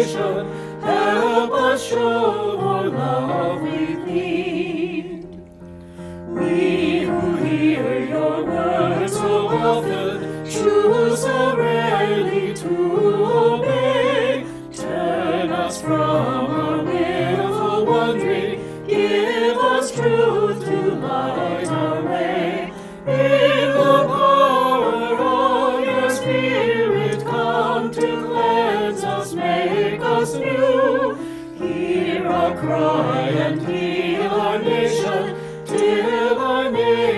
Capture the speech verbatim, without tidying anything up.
salvation. Help us show our love with need. We who hear your word so often choose so rarely to obey. Turn us from our willful wandering, give us truth to light our way. In the power of your Spirit, come to cleanse us, make us new. Hear our cry and heal our nation, till our nation